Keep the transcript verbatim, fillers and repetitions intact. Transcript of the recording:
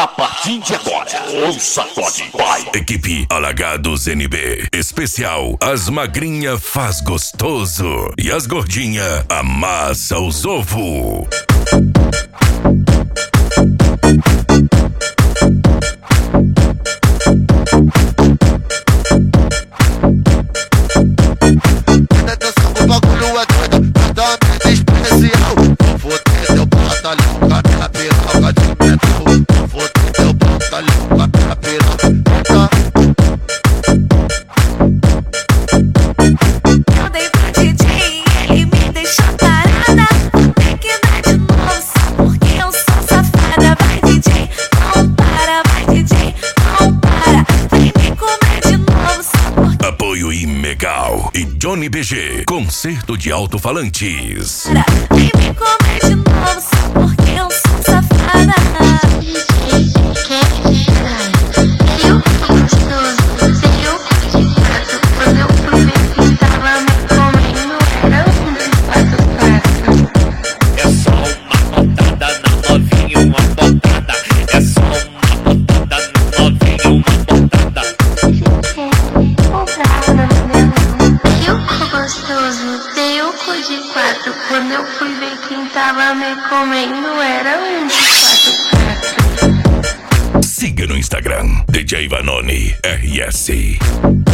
A partir de agora, o Sacode vai. Equipe Alagados N B. Especial, as magrinha faz gostoso e as gordinha amassa os ovos. O bagulho é doido, totalmente especial. Vou ter teu batalhão, cara, na piroca de metal. Vou ter teu batalhão, cara, na piroca. Eu dei pro D J, ele me deixou parada. Tem que dar de novo, só porque eu sou safada. Vai D J, não para, vai D J, não para. Vem me comer de novo, só porque... Apoio Imegal e Johnny B G, concerto de alto-falantes. Vem me comer de novo, só porque eu sou safada. É só uma botada na novinha, uma botada. É só uma botada na novinha, uma botada. Gostoso, dei o cu de quatro. Quando eu fui ver quem tava me comendo, era um de quatro, quatro. Siga no Instagram, D J Vanoni R S.